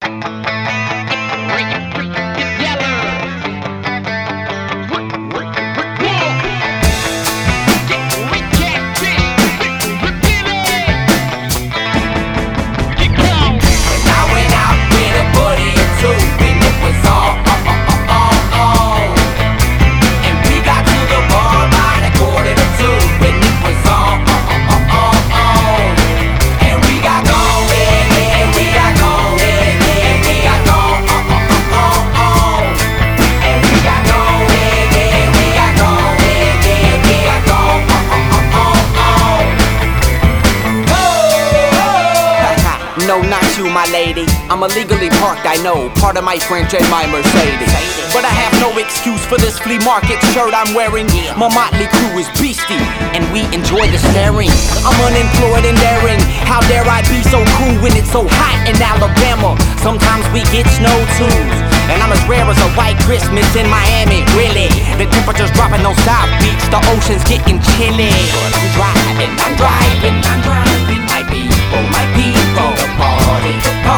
No, not you, my lady. I'm illegally parked, I know. Part of my French and my Mercedes. But I have no excuse for this flea market shirt I'm wearing. My motley crew is beastie, and we enjoy the staring. I'm unemployed and daring. How dare I be so cool when it's so hot in Alabama? Sometimes we get snow too. And I'm as rare as a white Christmas in Miami, really. The temperature's dropping on South Beach, the ocean's getting chilly. But I'm driving, my people, the party,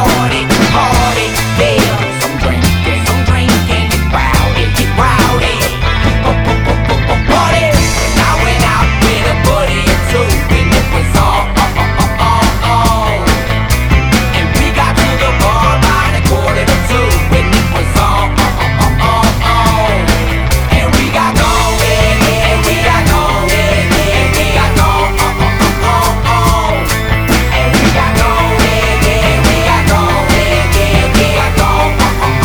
yeah. Some drinking, get rowdy, party. And I went out with a buddy or two, and it was all. And we got to the bar by the 1:45, and it was all. And we got going, and we got going, and we got going, and we got going, and we got going, and we got going.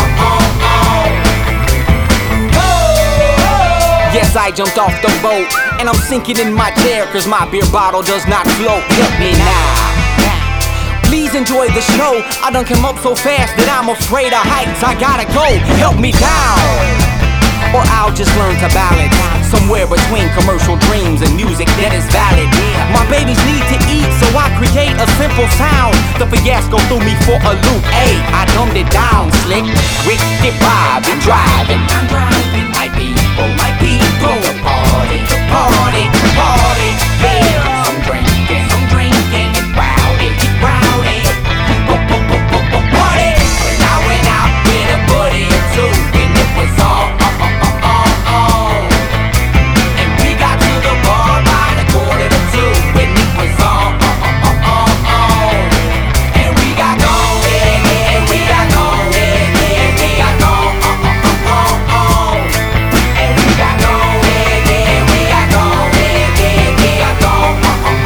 Yes, I jumped off the boat, and I'm sinking in my chair, cause my beer bottle does not float. Help me now. Please enjoy the show. I done came up so fast that I'm afraid of heights. I gotta go, help me down, or I'll just learn to balance somewhere between commercial dreams and music that is valid. My babies need to eat, so I create a simple sound. The fiasco threw me for a loop. Hey, I dumbed it down, slick, Ricky Bobby driving. I'm driving, my people, the party, yeah. Some drinking, get rowdy, party. And I went out with a buddy or two, and it was all. And we got to the bar by the 1:45, and it was all. And we got going, and we got going, and we got going, and we got going, and we got going, and we got going.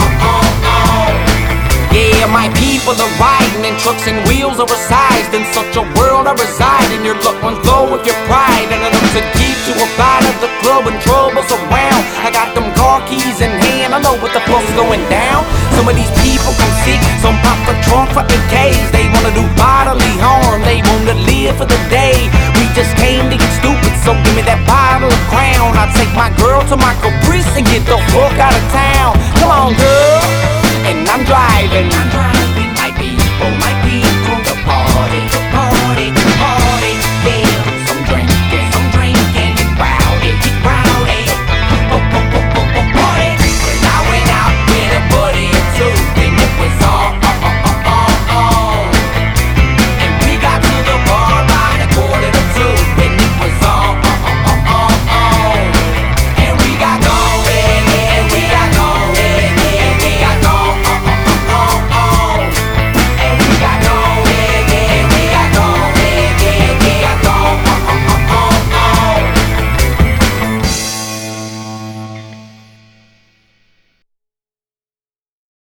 Yeah, my people are riding, and trucks and wheels are resized. In such a world I reside, and your luck runs low with your pride. And enough to keep you a bite of the club and troubles around. I got them car keys in hand, I know what the fuck's going down. Some of these people come sick, some pop the trunk for AKs. They wanna do